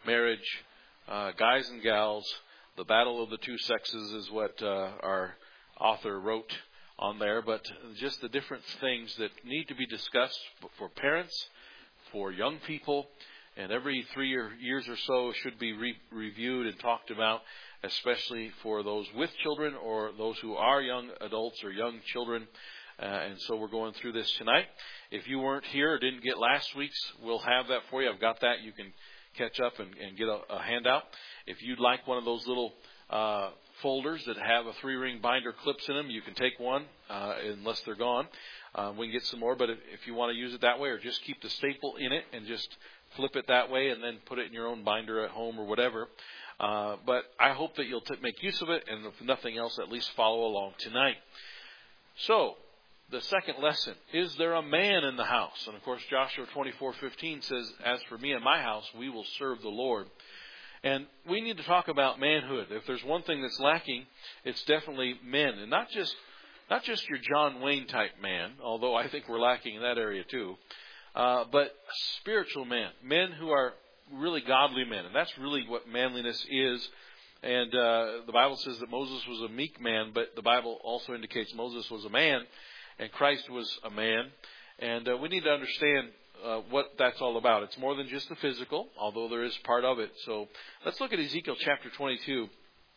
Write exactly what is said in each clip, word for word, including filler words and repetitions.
marriage, uh, guys and gals, the battle of the two sexes is what uh, our author wrote on there, but just the different things that need to be discussed for parents, for young people, and every three or years or so should be re- reviewed and talked about, especially for those with children or those who are young adults or young children. Uh, and so we're going through this tonight. If you weren't here or didn't get last week's, we'll have that for you. I've got that. You can catch up and, and get a, a handout. If you'd like one of those little uh, folders that have a three-ring binder clips in them, you can take one uh, unless they're gone. Uh, we can get some more, but if, if you want to use it that way, or just keep the staple in it and just flip it that way and then put it in your own binder at home or whatever. Uh, but I hope that you'll t- make use of it, and if nothing else, at least follow along tonight. So, the second lesson, is there a man in the house? And of course, Joshua twenty-four fifteen says, as for me and my house, we will serve the Lord. And we need to talk about manhood. If there's one thing that's lacking, it's definitely men. And not just not just your John Wayne type man, although I think we're lacking in that area too, uh, but spiritual men, men who are really godly men. And that's really what manliness is. And uh, the Bible says that Moses was a meek man, but the Bible also indicates Moses was a man. And Christ was a man, and uh, we need to understand uh, what that's all about. It's more than just the physical, although there is part of it. So let's look at Ezekiel chapter twenty-two,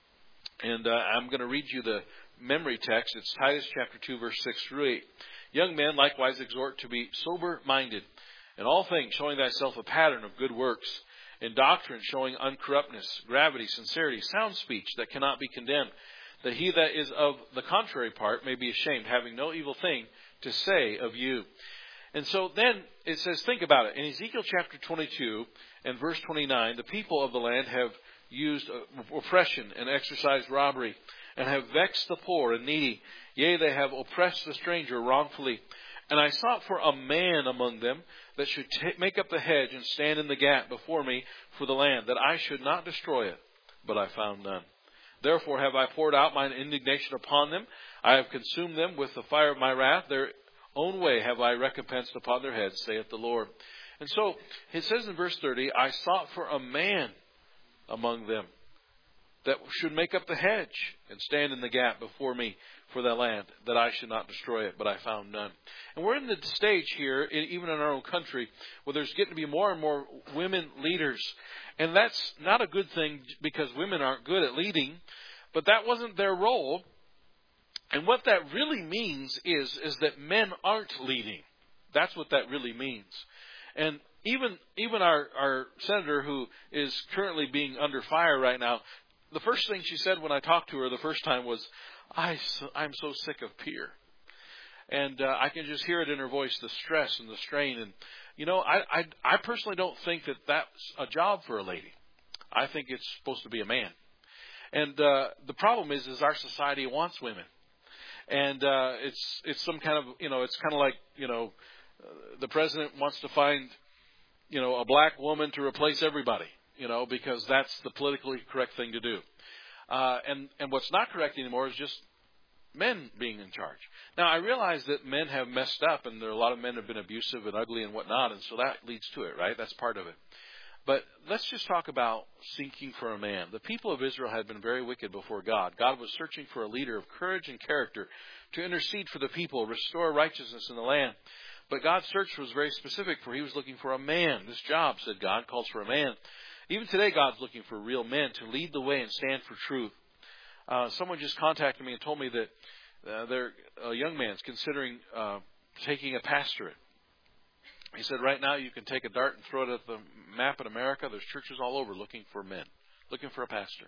and uh, I'm going to read you the memory text. It's Titus chapter two, verse six through eight. Young men likewise exhort to be sober-minded, in all things showing thyself a pattern of good works, in doctrine showing uncorruptness, gravity, sincerity, sound speech that cannot be condemned, that he that is of the contrary part may be ashamed, having no evil thing to say of you. And so then it says, think about it. In Ezekiel chapter twenty-two and verse twenty-nine, the people of the land have used oppression and exercised robbery, and have vexed the poor and needy. Yea, they have oppressed the stranger wrongfully. And I sought for a man among them that should t- make up the hedge and stand in the gap before me for the land, that I should not destroy it. But I found none. Therefore have I poured out mine indignation upon them. I have consumed them with the fire of my wrath. Their own way have I recompensed upon their heads, saith the Lord. And so it says in verse thirty, I sought for a man among them that should make up the hedge and stand in the gap before me for the land, that I should not destroy it, but I found none. And we're in the stage here, even in our own country, where there's getting to be more and more women leaders. And that's not a good thing because women aren't good at leading, but that wasn't their role. And what that really means is, is that men aren't leading. That's what that really means. And even even our, our senator, who is currently being under fire right now, the first thing she said when I talked to her the first time was, I, I'm so sick of Pierre. And uh, I can just hear it in her voice, the stress and the strain. And, you know, I, I, I personally don't think that that's a job for a lady. I think it's supposed to be a man. And uh, the problem is, is our society wants women. And uh, it's it's some kind of, you know, it's kind of like, you know, uh, the president wants to find, you know, a black woman to replace everybody, you know, because that's the politically correct thing to do. Uh, and, and what's not correct anymore is just men being in charge. Now, I realize that men have messed up, and there are a lot of men have been abusive and ugly and whatnot, and so that leads to it, right? That's part of it. But let's just talk about seeking for a man. The people of Israel had been very wicked before God. God was searching for a leader of courage and character to intercede for the people, restore righteousness in the land. But God's search was very specific, for he was looking for a man. This job, said God, calls for a man. Even today, God's looking for real men to lead the way and stand for truth. Uh, someone just contacted me and told me that uh, their a young man's considering uh, taking a pastorate. He said, right now you can take a dart and throw it at the map in America. There's churches all over looking for men, looking for a pastor.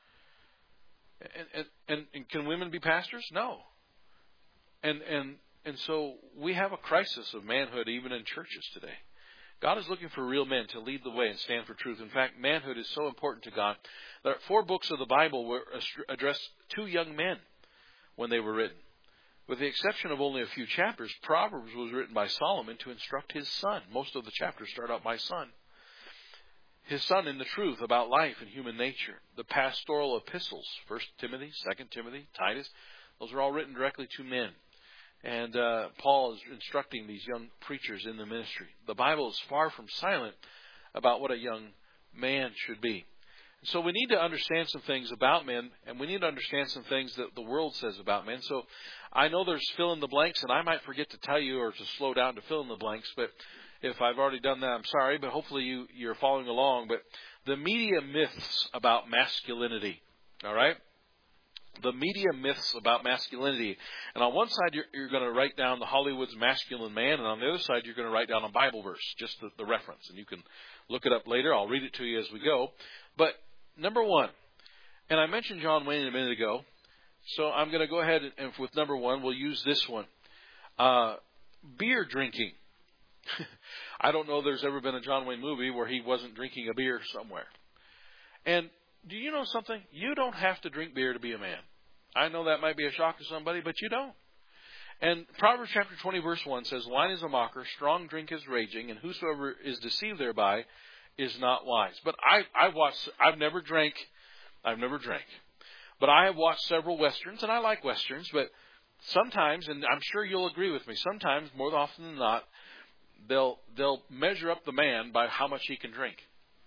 And, and, and, and can women be pastors? No. And, and, and so we have a crisis of manhood even in churches today. God is looking for real men to lead the way and stand for truth. In fact, manhood is so important to God. There are four books of the Bible were addressed to young men when they were written. With the exception of only a few chapters, Proverbs was written by Solomon to instruct his son. Most of the chapters start out, my son. His son in the truth about life and human nature. The pastoral epistles, First Timothy, Second Timothy, Titus, those are all written directly to men. And uh, Paul is instructing these young preachers in the ministry. The Bible is far from silent about what a young man should be. So we need to understand some things about men, and we need to understand some things that the world says about men. So I know there's fill in the blanks, and I might forget to tell you or to slow down to fill in the blanks, but if I've already done that, I'm sorry, but hopefully you, you're following along. But the media myths about masculinity, all right? The media myths about masculinity. And on one side, you're, you're going to write down the Hollywood's masculine man, and on the other side, you're going to write down a Bible verse, just the, the reference. And you can look it up later. I'll read it to you as we go. But number one, and I mentioned John Wayne a minute ago, so I'm going to go ahead and, and with number one, we'll use this one. Uh, beer drinking. I don't know there's ever been a John Wayne movie where he wasn't drinking a beer somewhere. And do you know something? You don't have to drink beer to be a man. I know that might be a shock to somebody, but you don't. And Proverbs chapter twenty, verse one says, wine is a mocker, strong drink is raging, and whosoever is deceived thereby is not wise. But I, I watched, I've never drank, I've never drank. But I have watched several Westerns, and I like Westerns, but sometimes, and I'm sure you'll agree with me, sometimes, more often than not, they'll they'll measure up the man by how much he can drink.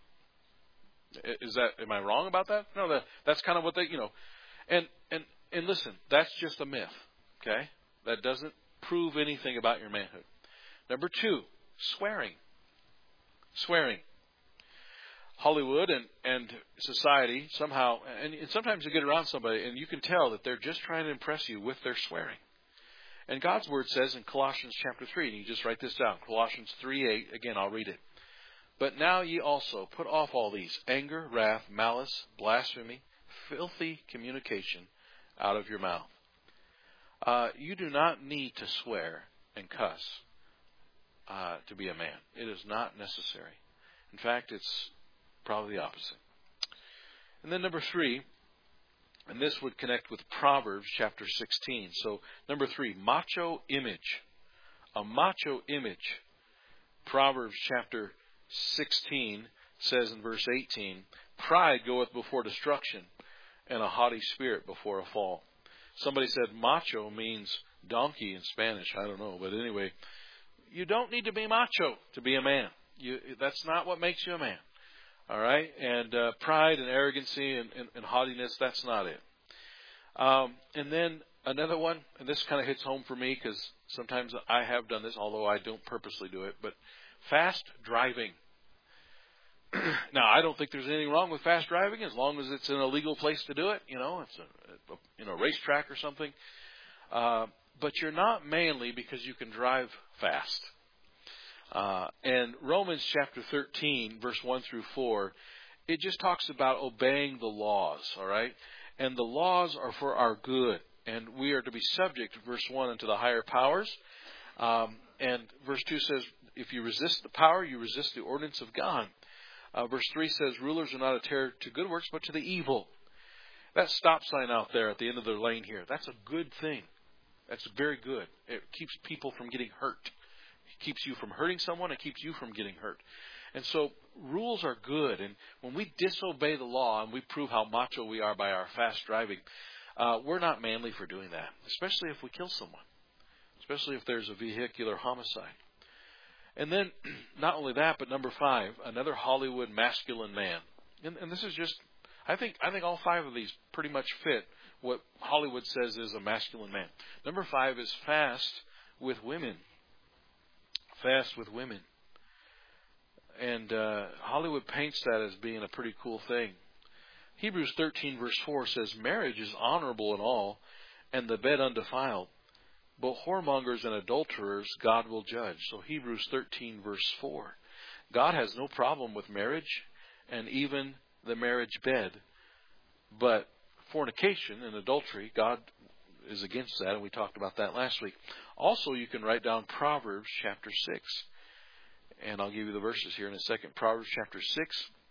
Is that, am I wrong about that? No, that, that's kind of what they, you know, and, and, and listen, that's just a myth, okay? That doesn't prove anything about your manhood. Number two, swearing. Swearing. Hollywood and, and society somehow, and, and sometimes you get around somebody and you can tell that they're just trying to impress you with their swearing. And God's Word says in Colossians chapter three, and you just write this down, Colossians three eight, again, I'll read it. But now ye also put off all these, anger, wrath, malice, blasphemy, filthy communication out of your mouth. Uh, you do not need to swear and cuss uh, to be a man. It is not necessary. In fact, it's probably the opposite. And then number three, and this would connect with Proverbs chapter sixteen. So number three, macho image. A macho image. Proverbs chapter sixteen says in verse eighteen, pride goeth before destruction, and a haughty spirit before a fall. Somebody said macho means donkey in Spanish. I don't know. But anyway, you don't need to be macho to be a man. You, that's not what makes you a man. All right? And uh, pride and arrogancy and, and, and haughtiness, that's not it. Um, and then another one, and this kind of hits home for me because sometimes I have done this, although I don't purposely do it, but fast driving. Now, I don't think there's anything wrong with fast driving as long as it's in a legal place to do it. You know, it's a, a you know racetrack or something. Uh, but you're not manly because you can drive fast. Uh, and Romans chapter thirteen, verse one through four, it just talks about obeying the laws. All right, and the laws are for our good, and we are to be subject, verse one, unto the higher powers. Um, and verse two says, if you resist the power, you resist the ordinance of God. Uh, verse three says, rulers are not a terror to good works, but to the evil. That stop sign out there at the end of the lane here, that's a good thing. That's very good. It keeps people from getting hurt. It keeps you from hurting someone. It keeps you from getting hurt. And so rules are good. And when we disobey the law and we prove how macho we are by our fast driving, uh, we're not manly for doing that, especially if we kill someone, especially if there's a vehicular homicide. And then, not only that, but number five, another Hollywood masculine man. And, and this is just, I think, I think all five of these pretty much fit what Hollywood says is a masculine man. Number five is fast with women. Fast with women. And uh, Hollywood paints that as being a pretty cool thing. Hebrews thirteen verse four says, marriage is honorable in all, and the bed undefiled. But whoremongers and adulterers God will judge. So Hebrews thirteen verse four. God has no problem with marriage and even the marriage bed. But fornication and adultery, God is against that, and we talked about that last week. Also, you can write down Proverbs chapter six. And I'll give you the verses here in a second. Proverbs chapter six.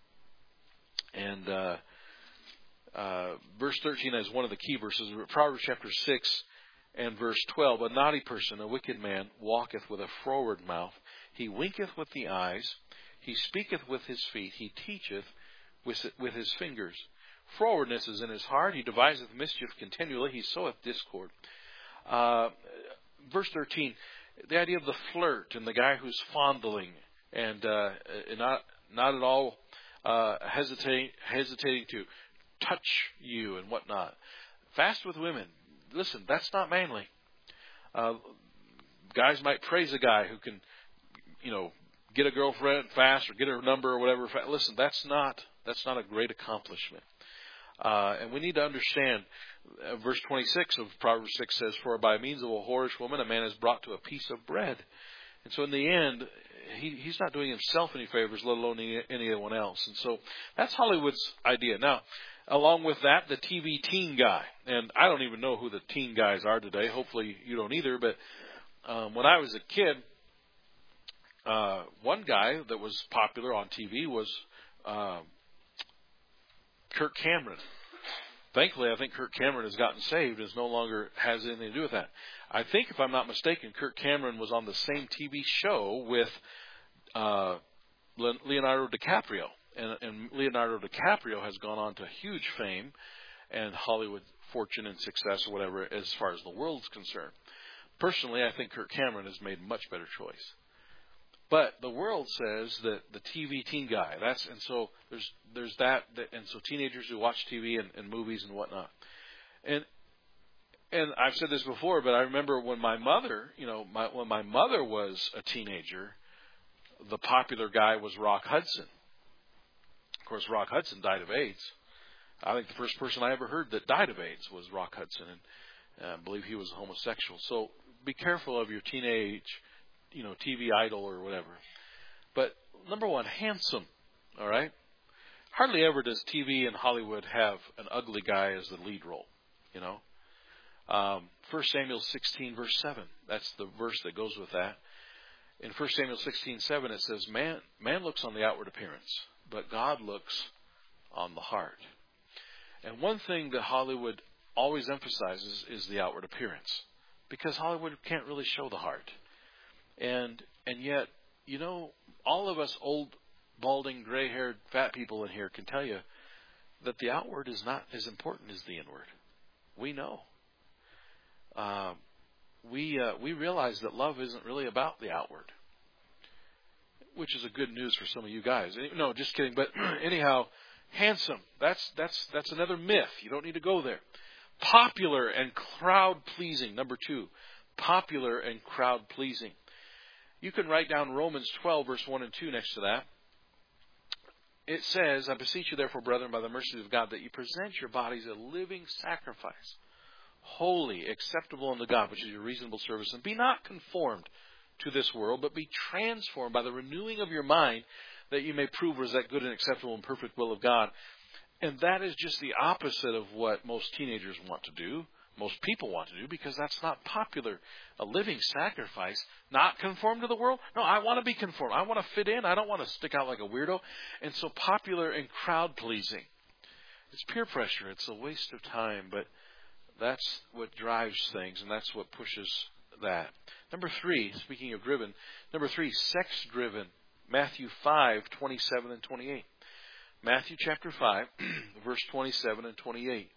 And uh, uh, verse thirteen is one of the key verses. Proverbs chapter six. And verse twelve, a naughty person, a wicked man, walketh with a froward mouth. He winketh with the eyes. He speaketh with his feet. He teacheth with, with his fingers. Frowardness is in his heart. He deviseth mischief continually. He soweth discord. Uh, verse thirteen, the idea of the flirt and the guy who's fondling and uh, not not at all uh, hesitating, hesitating to touch you and whatnot. Fast with women. Listen, that's not manly. Uh, guys might praise a guy who can, you know, get a girlfriend fast or get her number or whatever. Listen, that's not that's not a great accomplishment. Uh, and we need to understand, uh, verse twenty-six of Proverbs six says, "For by means of a whorish woman, a man is brought to a piece of bread." And so in the end, he, he's not doing himself any favors, let alone any, anyone else. And so that's Hollywood's idea. Now, along with that, the T V teen guy. And I don't even know who the teen guys are today. Hopefully you don't either. But um, when I was a kid, uh, one guy that was popular on T V was uh, Kirk Cameron. Thankfully, I think Kirk Cameron has gotten saved and no longer has anything to do with that. I think, if I'm not mistaken, Kirk Cameron was on the same T V show with uh, Leonardo DiCaprio. And, and Leonardo DiCaprio has gone on to huge fame and Hollywood fortune and success or whatever as far as the world's concerned. Personally, I think Kirk Cameron has made a much better choice. But the world says that the T V teen guy, that's, and so there's, there's that, and so teenagers who watch T V and, and movies and whatnot. And, and I've said this before, but I remember when my mother, you know, my, when my mother was a teenager, the popular guy was Rock Hudson. Of course, Rock Hudson died of AIDS. I think the first person I ever heard that died of AIDS was Rock Hudson, and uh, I believe he was a homosexual. So be careful of your teenage, you know, T V idol or whatever. But number one, handsome. All right. Hardly ever does T V in Hollywood have an ugly guy as the lead role. You know. Um, First Samuel sixteen verse seven. That's the verse that goes with that. In First Samuel sixteen seven, it says, "Man, man looks on the outward appearance, but God looks on the heart." And one thing that Hollywood always emphasizes is the outward appearance, because Hollywood can't really show the heart. And and yet, you know, all of us old, balding, gray-haired, fat people in here can tell you that the outward is not as important as the inward. We know. Uh, we uh, we realize that love isn't really about the outward, which is a good news for some of you guys. No, just kidding. But anyhow, handsome. That's that's that's another myth. You don't need to go there. Popular and crowd pleasing. Number two, popular and crowd pleasing. You can write down Romans twelve, verse one and two next to that. It says, "I beseech you therefore, brethren, by the mercies of God, that you present your bodies a living sacrifice, holy, acceptable unto God, which is your reasonable service. And be not conformed to this world, but be transformed by the renewing of your mind, that you may prove what is that good and acceptable and perfect will of God." And that is just the opposite of what most teenagers want to do, most people want to do, because that's not popular. A living sacrifice, not conform to the world. No, I want to be conformed. I want to fit in. I don't want to stick out like a weirdo. And so popular and crowd pleasing. It's peer pressure. It's a waste of time, but that's what drives things, and that's what pushes that. Number three, speaking of driven, number three, sex driven. Matthew five, twenty-seven and twenty-eight. Matthew chapter five, verse twenty-seven and twenty-eight.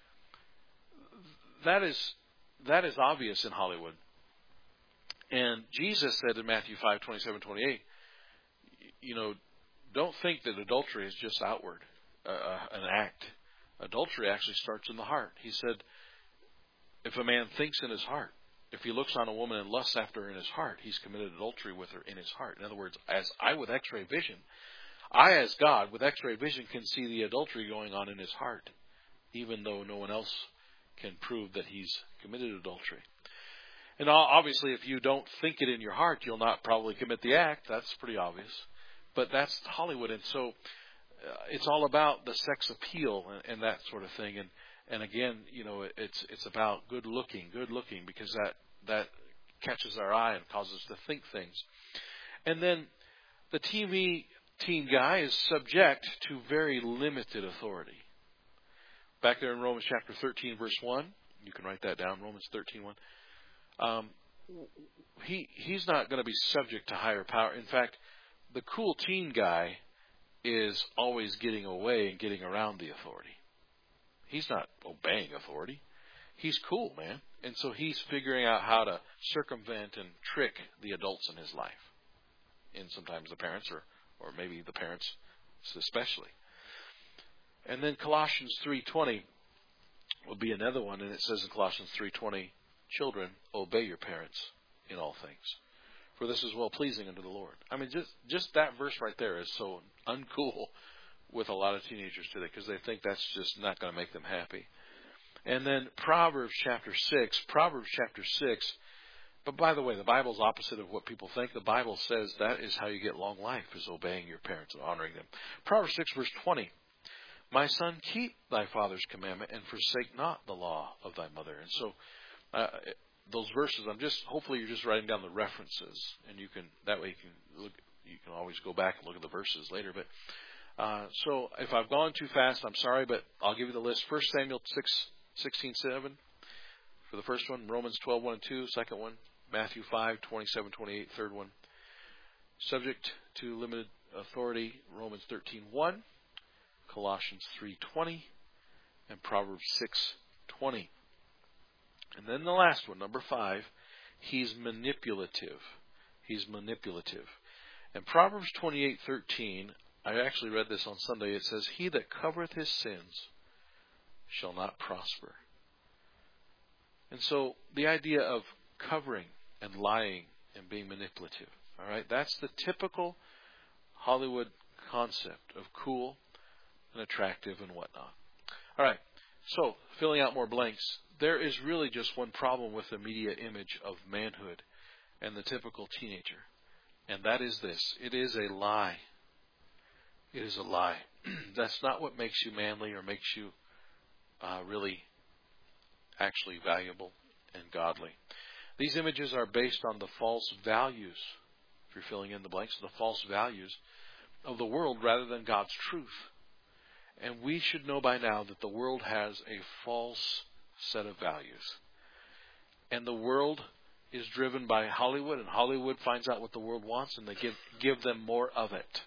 That is that is obvious in Hollywood. And Jesus said in Matthew five, twenty-seven, twenty-eight, you know, don't think that adultery is just outward, uh, an act. Adultery actually starts in the heart. He said, if a man thinks in his heart, if he looks on a woman and lusts after her in his heart, he's committed adultery with her in his heart. In other words, as I with x-ray vision, I as God with x-ray vision can see the adultery going on in his heart, even though no one else can prove that he's committed adultery. And obviously, if you don't think it in your heart, you'll not probably commit the act. That's pretty obvious. But that's Hollywood. And so uh, it's all about the sex appeal and, and that sort of thing. And And again, you know, it's it's about good looking, good looking, because that that catches our eye and causes us to think things. And then the T V teen guy is subject to very limited authority. Back there in Romans chapter thirteen, verse one, you can write that down, Romans thirteen, one. Um, he he's not going to be subject to higher power. In fact, the cool teen guy is always getting away and getting around the authority. He's not obeying authority. He's cool, man. And so he's figuring out how to circumvent and trick the adults in his life. And sometimes the parents, or, or maybe the parents especially. And then Colossians three twenty will be another one, and it says in Colossians three twenty, children, obey your parents in all things, for this is well pleasing unto the Lord. I mean, just just that verse right there is so uncool with a lot of teenagers today, because they think that's just not going to make them happy. And then Proverbs chapter six, Proverbs chapter six. But by the way, the Bible's opposite of what people think. The Bible says that is how you get long life, is obeying your parents and honoring them. Proverbs six verse twenty. My son, keep thy father's commandment and forsake not the law of thy mother. And so, uh, those verses, I'm just, hopefully you're just writing down the references, and you can, that way you can look, you can always go back and look at the verses later. But, uh, so if I've gone too fast, I'm sorry, but I'll give you the list. First Samuel six, sixteen, seven for the first one, Romans twelve, one and two, second one, Matthew five, twenty-seven, twenty-eight, third one. Subject to limited authority, Romans thirteen, one. Colossians three twenty, and Proverbs six twenty. And then the last one, number five, he's manipulative. He's manipulative. And Proverbs twenty-eight thirteen, I actually read this on Sunday. It says, he that covereth his sins shall not prosper. And so the idea of covering and lying and being manipulative, all right, that's the typical Hollywood concept of cool and attractive and whatnot. All right, so filling out more blanks. There is really just one problem with the media image of manhood and the typical teenager, and that is this. It is a lie. It is a lie. That's not what makes you manly or makes you uh, really actually valuable and godly. These images are based on the false values, if you're filling in the blanks, the false values of the world rather than God's truth. And we should know by now that the world has a false set of values. And the world is driven by Hollywood, and Hollywood finds out what the world wants, and they give, give them more of it.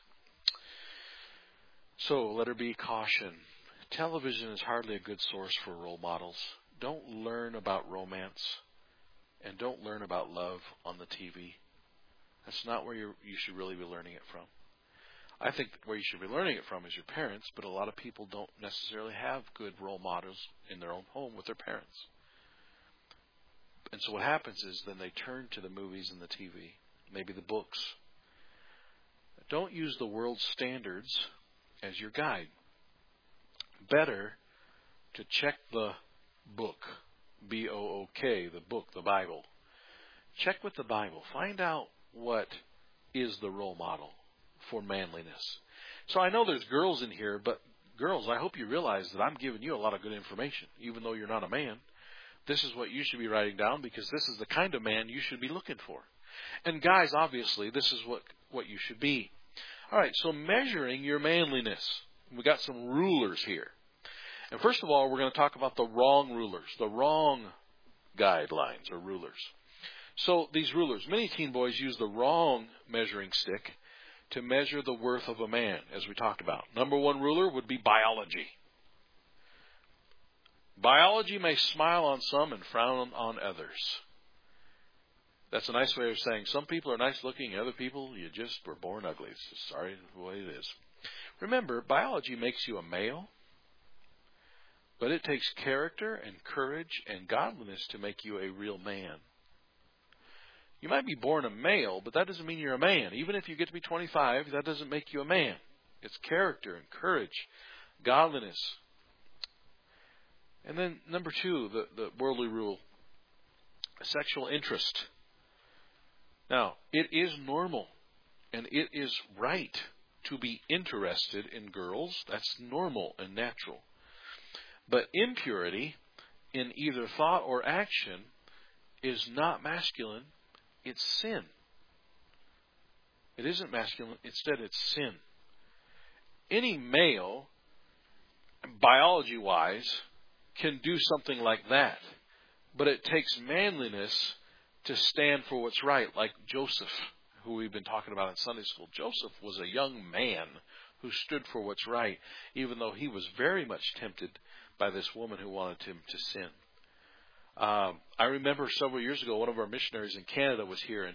So, let there be caution. Television is hardly a good source for role models. Don't learn about romance, and don't learn about love on the T V. That's not where you're, you should really be learning it from. I think where you should be learning it from is your parents, but a lot of people don't necessarily have good role models in their own home with their parents. And so what happens is then they turn to the movies and the T V, maybe the books. Don't use the world's standards as your guide. Better to check the book, B O O K, the book, the Bible. Check with the Bible. Find out what is the role model for manliness. So I know there's girls in here, but girls, I hope you realize that I'm giving you a lot of good information, even though you're not a man. This is what you should be writing down, because this is the kind of man you should be looking for. And guys, obviously, this is what, what you should be. All right, so measuring your manliness. We got some rulers here. And first of all, we're going to talk about the wrong rulers, the wrong guidelines or rulers. So these rulers, many teen boys use the wrong measuring stick to measure the worth of a man, as we talked about. Number one ruler would be biology. Biology may smile on some and frown on others. That's a nice way of saying some people are nice looking, other people, you just were born ugly. It's just sorry the way it is. Remember, biology makes you a male, but it takes character and courage and godliness to make you a real man. You might be born a male, but that doesn't mean you're a man. Even if you get to be twenty-five, that doesn't make you a man. It's character and courage, godliness. And then number two, the, the worldly rule, sexual interest. Now, it is normal and it is right to be interested in girls. That's normal and natural. But impurity in either thought or action is not masculine. It's sin. It isn't masculine. Instead, it's sin. Any male, biology-wise, can do something like that. But it takes manliness to stand for what's right, like Joseph, who we've been talking about in Sunday school. Joseph was a young man who stood for what's right, even though he was very much tempted by this woman who wanted him to sin. Um, I remember several years ago, one of our missionaries in Canada was here, and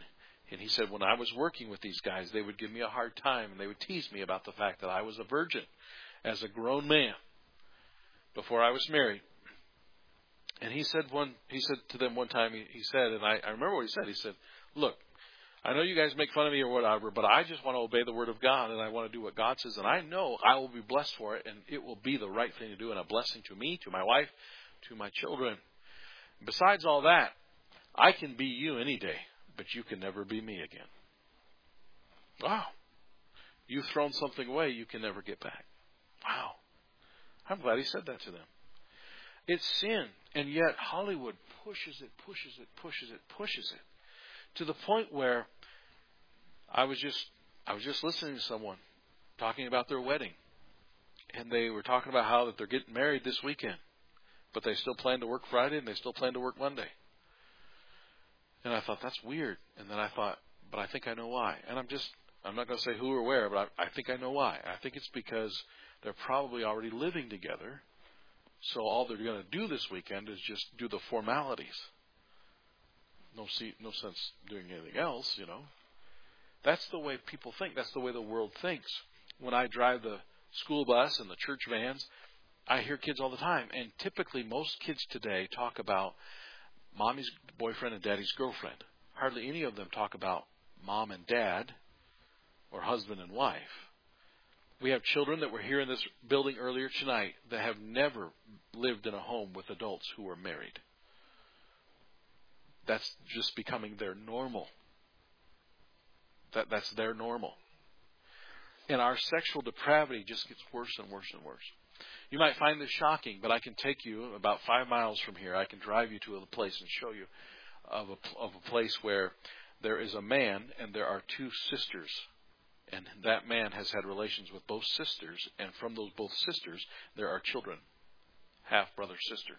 And he said, when I was working with these guys, they would give me a hard time, and they would tease me about the fact that I was a virgin as a grown man before I was married. And he said one, he said to them one time, he, he said, and I, I remember what he said. He said, look, I know you guys make fun of me or whatever, but I just want to obey the word of God, and I want to do what God says, and I know I will be blessed for it, and it will be the right thing to do, and a blessing to me, to my wife, to my children. Besides all that, I can be you any day, but you can never be me again. Wow. You've thrown something away you can never get back. Wow. I'm glad he said that to them. It's sin, and yet Hollywood pushes it, pushes it, pushes it, pushes it, to the point where I was just I was just listening to someone talking about their wedding, and they were talking about how that they're getting married this weekend, but they still plan to work Friday and they still plan to work Monday. And I thought, that's weird. And then I thought, but I think I know why. And I'm just I'm not going to say who or where, but I, I think I know why. I think it's because they're probably already living together, so all they're going to do this weekend is just do the formalities. No, see, no sense doing anything else, you know. That's the way people think. That's the way the world thinks. When I drive the school bus and the church vans, I hear kids all the time. And typically most kids today talk about mommy's boyfriend and daddy's girlfriend. Hardly any of them talk about mom and dad or husband and wife. We have children that were here in this building earlier tonight that have never lived in a home with adults who are married. That's just becoming their normal. That that's their normal. And our sexual depravity just gets worse and worse and worse. You might find this shocking, but I can take you about five miles from here. I can drive you to a place and show you of a, of a place where there is a man and there are two sisters. And that man has had relations with both sisters, and from those both sisters, there are children. Half brother, sister.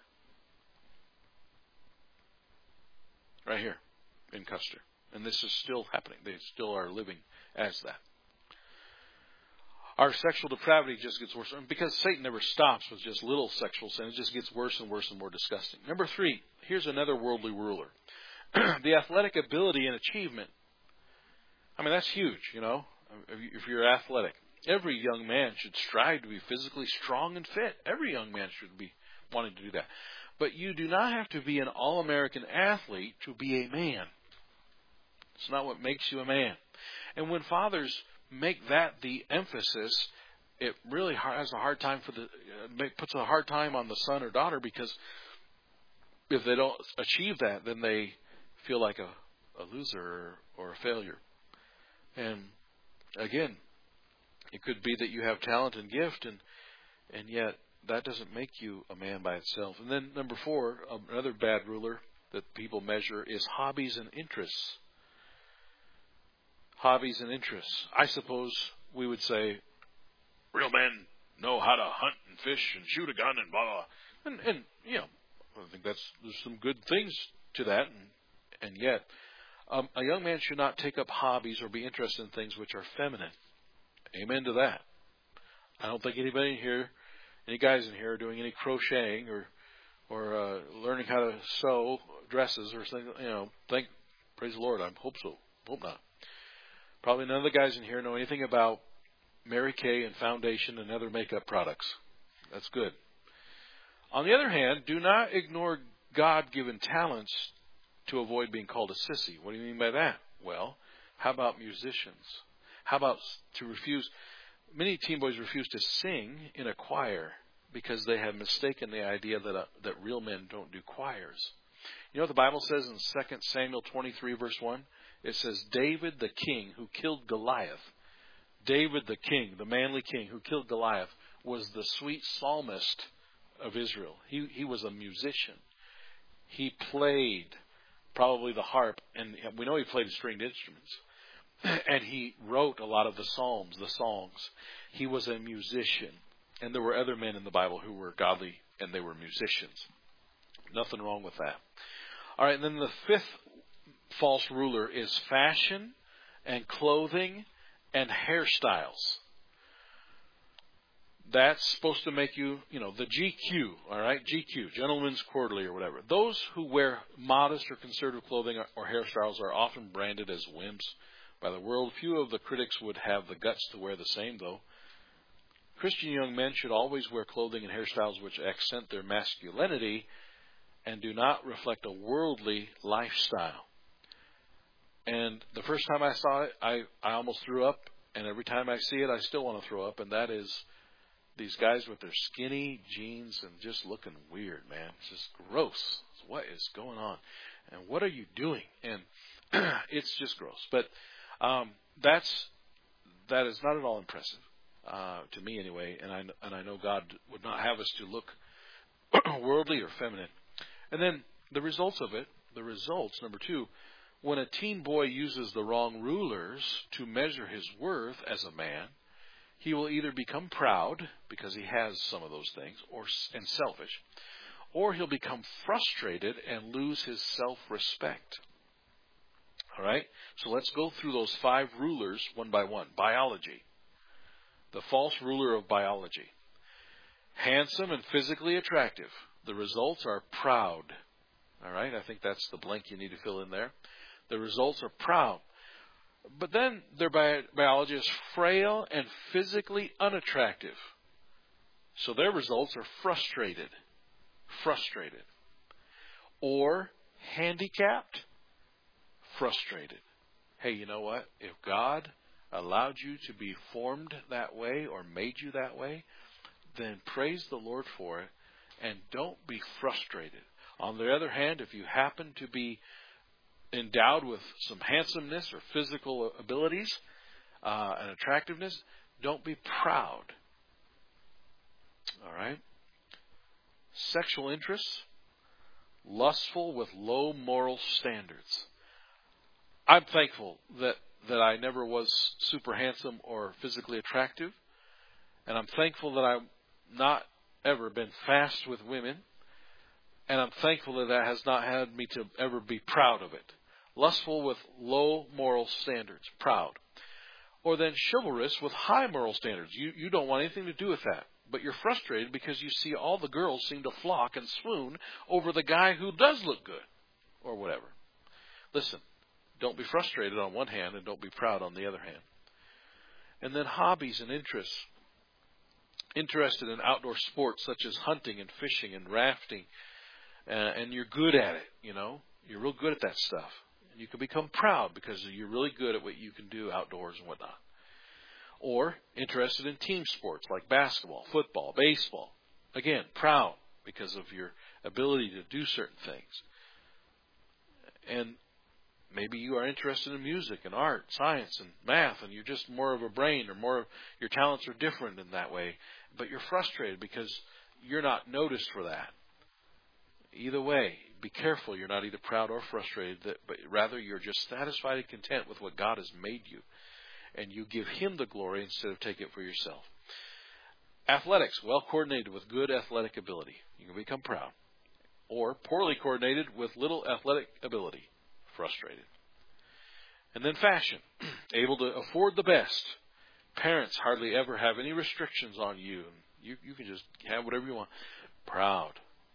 Right here in Custer. And this is still happening. They still are living as that. Our sexual depravity just gets worse. Because Satan never stops with just little sexual sin. It just gets worse and worse and more disgusting. Number three, here's another worldly ruler. The athletic ability and achievement. I mean, that's huge, you know, if you're athletic. Every young man should strive to be physically strong and fit. Every young man should be wanting to do that. But you do not have to be an all-American athlete to be a man. It's not what makes you a man. And when fathers make that the emphasis, it really has a hard time for the uh, puts a hard time on the son or daughter, because if they don't achieve that, then they feel like a, a loser or, or a failure. And again, it could be that you have talent and gift, and and yet that doesn't make you a man by itself. And then number four, another bad ruler that people measure is hobbies and interests. Hobbies and interests. I suppose we would say, real men know how to hunt and fish and shoot a gun and blah, blah. And, and you know, I think that's there's some good things to that. And, and yet, um, a young man should not take up hobbies or be interested in things which are feminine. Amen to that. I don't think anybody in here, any guys in here, are doing any crocheting or or uh, learning how to sew dresses or something. You know, thank, praise the Lord. I hope so. Hope not. Probably none of the guys in here know anything about Mary Kay and foundation and other makeup products. That's good. On the other hand, do not ignore God-given talents to avoid being called a sissy. What do you mean by that? Well, how about musicians? How about to refuse? Many teen boys refuse to sing in a choir because they have mistaken the idea that uh, that real men don't do choirs. You know what the Bible says in Second Samuel twenty-three, verse one? It says, David the king who killed Goliath, David the king, the manly king who killed Goliath, was the sweet psalmist of Israel. He he was a musician. He played probably the harp, and we know he played stringed instruments. And he wrote a lot of the psalms, the songs. He was a musician. And there were other men in the Bible who were godly, and they were musicians. Nothing wrong with that. All right, and then the fifth false ruler is fashion and clothing and hairstyles. that's supposed to make you, you know, the G Q, all right, G Q, Gentleman's Quarterly or whatever. Those who wear modest or conservative clothing or hairstyles are often branded as wimps by the world. Few of the critics would have the guts to wear the same, though. Christian young men should always wear clothing and hairstyles which accent their masculinity and do not reflect a worldly lifestyle. And the first time I saw it, I, I almost threw up. And every time I see it, I still want to throw up. And that is these guys with their skinny jeans and just looking weird, man. It's just gross. What is going on? And what are you doing? And it's just gross. But um, that's that is not at all impressive uh, to me, anyway. And I and I know God would not have us to look worldly or feminine. And then the results of it. The results, number two. When a teen boy uses the wrong rulers to measure his worth as a man, he will either become proud because he has some of those things, or and selfish, or he'll become frustrated and lose his self-respect. All right? So let's go through those five rulers one by one. Biology. The false ruler of biology. Handsome and physically attractive. The results are proud. All right? I think that's the blank you need to fill in there. The results are proud. But then their bi- biology is frail and physically unattractive. So their results are frustrated. Frustrated. Or handicapped. Frustrated. Hey, you know what? If God allowed you to be formed that way or made you that way, then praise the Lord for it and don't be frustrated. On the other hand, if you happen to be endowed with some handsomeness or physical abilities uh, and attractiveness, don't be proud. All right? Sexual interests, lustful with low moral standards. I'm thankful that, that I never was super handsome or physically attractive, and I'm thankful that I've not ever been fast with women, and I'm thankful that that has not had me to ever be proud of it. Lustful with low moral standards, proud. Or then chivalrous with high moral standards. You you don't want anything to do with that. But you're frustrated because you see all the girls seem to flock and swoon over the guy who does look good. Or whatever. Listen, don't be frustrated on one hand and don't be proud on the other hand. And then hobbies and interests. Interested in outdoor sports such as hunting and fishing and rafting. Uh, and you're good at it, you know. You're real good at that stuff. You can become proud because you're really good at what you can do outdoors and whatnot. Or interested in team sports like basketball, football, baseball. Again, proud because of your ability to do certain things. And maybe you are interested in music and art, science and math, and you're just more of a brain or more of your talents are different in that way. But you're frustrated because you're not noticed for that. Either way, be careful you're not either proud or frustrated, but rather you're just satisfied and content with what God has made you. And you give Him the glory instead of taking it for yourself. Athletics, well coordinated with good athletic ability. You can become proud. Or poorly coordinated with little athletic ability. Frustrated. And then fashion, able to afford the best. Parents hardly ever have any restrictions on you. You, you can just have whatever you want. Proud.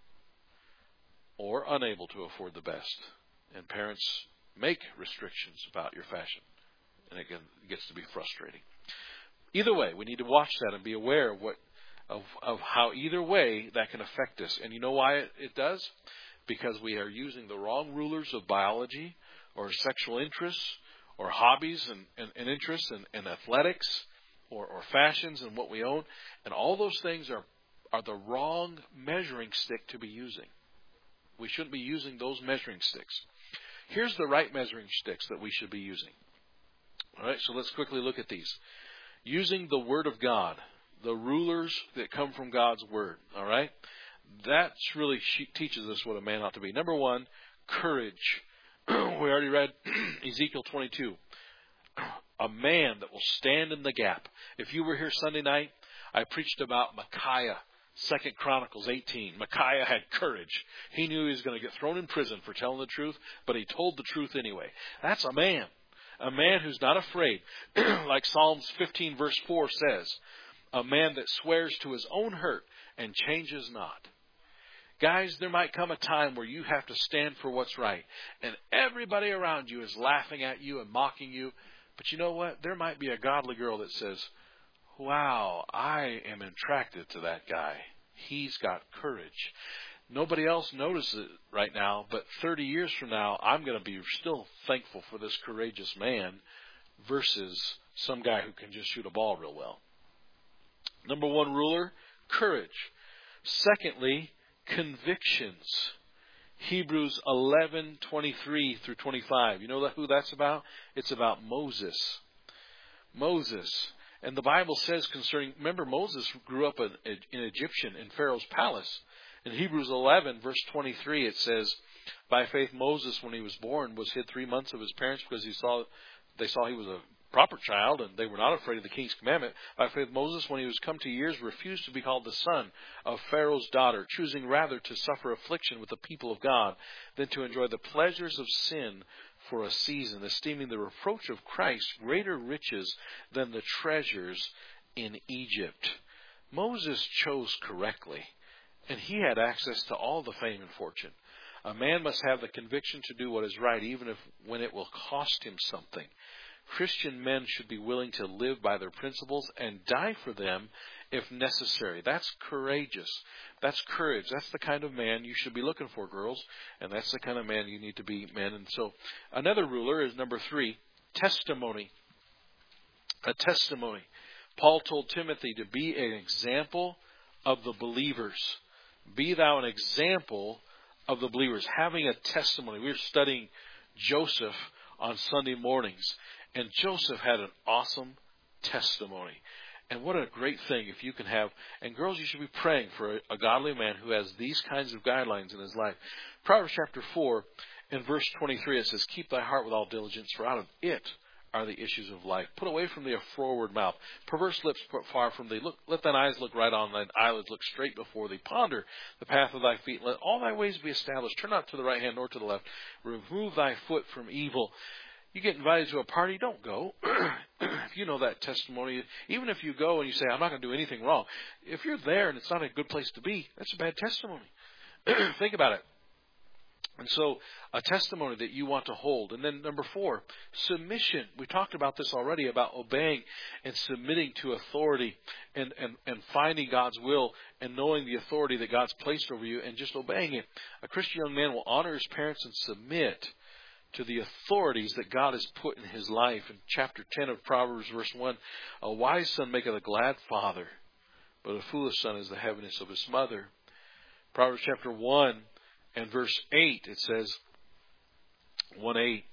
Or unable to afford the best. And parents make restrictions about your fashion. And again, it gets to be frustrating. Either way, we need to watch that and be aware of what of, of how either way that can affect us. And you know why it, it does? Because we are using the wrong rulers of biology or sexual interests or hobbies and, and, and interests and, and athletics or, or fashions and what we own. And all those things are, are the wrong measuring stick to be using. We shouldn't be using those measuring sticks. Here's the right measuring sticks that we should be using. All right, so let's quickly look at these. Using the Word of God, the rulers that come from God's Word. All right, that really teaches us what a man ought to be. Number one, courage. We already read Ezekiel twenty-two. A man that will stand in the gap. If you were here Sunday night, I preached about Micaiah. Second Chronicles eighteen. Micaiah had courage. He knew he was going to get thrown in prison for telling the truth, but he told the truth anyway. That's a man. A man who's not afraid. Like Psalms fifteen verse four says, a man that swears to his own hurt and changes not. Guys, there might come a time where you have to stand for what's right, and everybody around you is laughing at you and mocking you. But you know what? There might be a godly girl that says, wow, I am attracted to that guy. He's got courage. Nobody else notices it right now, but thirty years from now, I'm going to be still thankful for this courageous man versus some guy who can just shoot a ball real well. Number one ruler, courage. Secondly, convictions. Hebrews eleven twenty-three through twenty-five. You know who that's about? It's about Moses. Moses. And the Bible says concerning, remember Moses grew up in, in Egyptian in Pharaoh's palace. In Hebrews eleven verse twenty-three it says, by faith Moses when he was born was hid three months of his parents because he saw they saw he was a proper child and they were not afraid of the king's commandment. By faith Moses when he was come to years refused to be called the son of Pharaoh's daughter, choosing rather to suffer affliction with the people of God than to enjoy the pleasures of sin for a season, esteeming the reproach of Christ greater riches than the treasures in Egypt. Moses chose correctly, and he had access to all the fame and fortune. A man must have the conviction to do what is right, even if when it will cost him something. Christian men should be willing to live by their principles and die for them if necessary. That's courageous. That's courage. That's the kind of man you should be looking for, girls. And that's the kind of man you need to be, men. And so another ruler is number three, testimony. A testimony. Paul told Timothy to be an example of the believers. Be thou an example of the believers. Having a testimony. We were studying Joseph on Sunday mornings. And Joseph had an awesome testimony. And what a great thing if you can have, and girls, you should be praying for a, a godly man who has these kinds of guidelines in his life. Proverbs chapter four and verse twenty-three, it says, keep thy heart with all diligence, for out of it are the issues of life. Put away from thee a froward mouth. Perverse lips put far from thee. Look, let thine eyes look right on, thine eyelids look straight before thee. Ponder the path of thy feet. Let all thy ways be established. Turn not to the right hand nor to the left. Remove thy foot from evil. You get invited to a party, don't go. If you know that testimony, even if you go and you say, I'm not going to do anything wrong. If you're there and it's not a good place to be, that's a bad testimony. Think about it. And so a testimony that you want to hold. And then number four, submission. We talked about this already, about obeying and submitting to authority and, and, and finding God's will and knowing the authority that God's placed over you and just obeying it. A Christian young man will honor his parents and submit to the authorities that God has put in his life. In chapter ten of Proverbs, verse one, a wise son maketh a glad father, but a foolish son is the heaviness of his mother. Proverbs chapter one and verse eight, it says, one eight,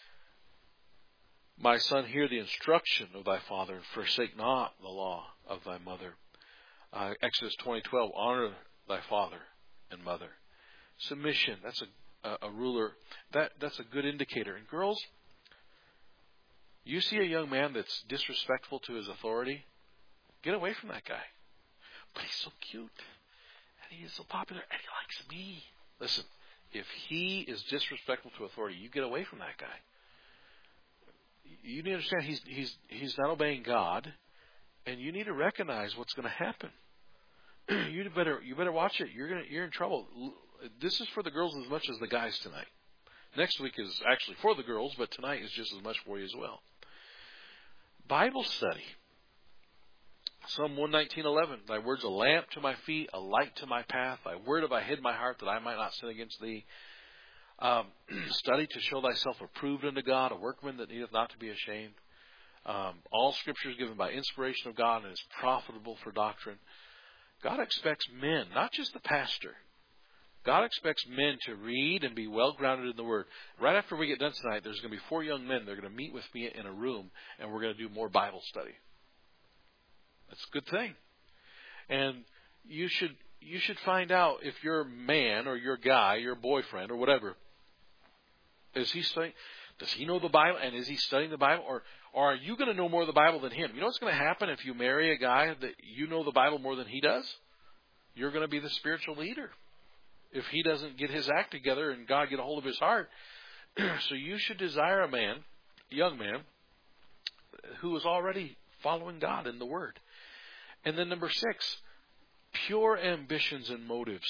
my son, hear the instruction of thy father, and forsake not the law of thy mother. Uh, Exodus twenty twelve, honor thy father and mother. Submission, that's a A, a ruler, that that's a good indicator. And girls, you see a young man that's disrespectful to his authority, get away from that guy. But he's so cute, and he is so popular, and he likes me. Listen, if he is disrespectful to authority, you get away from that guy. You need to understand he's he's he's not obeying God, and you need to recognize what's going to happen. you better you better watch it. You're gonna you're in trouble. This is for the girls as much as the guys tonight. Next week is actually for the girls, but tonight is just as much for you as well. Bible study. Psalm one nineteen eleven. Thy words a lamp to my feet, a light to my path. Thy word have I hid in my heart that I might not sin against thee. Um, study to show thyself approved unto God, a workman that needeth not to be ashamed. Um, all Scripture is given by inspiration of God and is profitable for doctrine. God expects men, not just the pastor. God expects men to read and be well-grounded in the Word. Right after we get done tonight, there's going to be four young men. They're going to meet with me in a room, and we're going to do more Bible study. That's a good thing. And you should you should find out if your man or your guy, your boyfriend or whatever, is he studying? Does he know the Bible? And is he studying the Bible? Or, or are you going to know more of the Bible than him? You know what's going to happen if you marry a guy that you know the Bible more than he does? You're going to be the spiritual leader. If he doesn't get his act together and God get a hold of his heart. So you should desire a man, a young man, who is already following God in the Word. And then number six, pure ambitions and motives.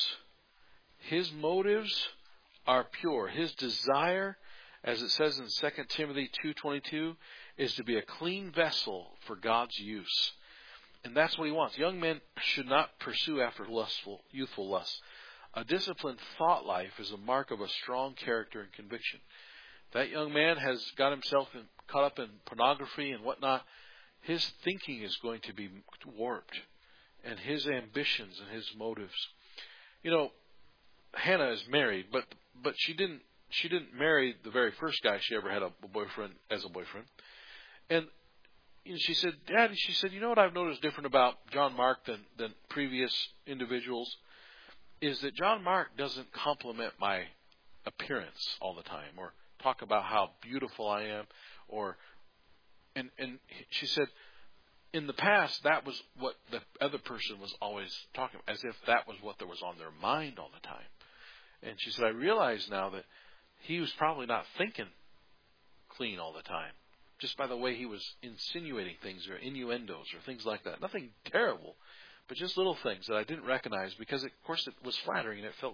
His motives are pure. His desire, as it says in Second Timothy two twenty-two, is to be a clean vessel for God's use. And that's what he wants. Young men should not pursue after lustful, youthful lusts. A disciplined thought life is a mark of a strong character and conviction. That young man has got himself in, caught up in pornography and whatnot. His thinking is going to be warped, and his ambitions and his motives. You know, Hannah is married, but but she didn't she didn't marry the very first guy she ever had a boyfriend as a boyfriend. And you know, she said, Daddy, she said, you know what I've noticed different about John Mark than than previous individuals is that John Mark doesn't compliment my appearance all the time, or talk about how beautiful I am, or and and she said, in the past that was what the other person was always talking about, as if that was what there was on their mind all the time. And she said, I realize now that he was probably not thinking clean all the time, just by the way he was insinuating things or innuendos or things like that. Nothing terrible, but just little things that I didn't recognize because, of course, it was flattering and it felt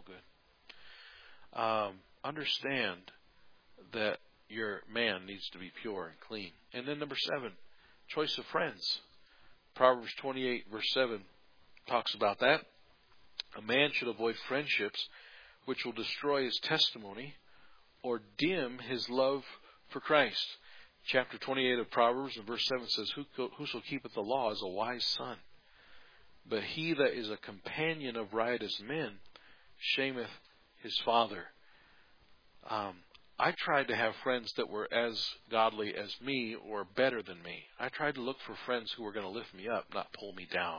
good. Um, understand that your man needs to be pure and clean. And then number seven, choice of friends. Proverbs twenty-eight verse seven talks about that. A man should avoid friendships which will destroy his testimony or dim his love for Christ. Chapter twenty-eight of Proverbs and verse seven says, Whoso keepeth the law is a wise son, but he that is a companion of riotous men shameth his father. Um, I tried to have friends that were as godly as me or better than me. I tried to look for friends who were going to lift me up, not pull me down.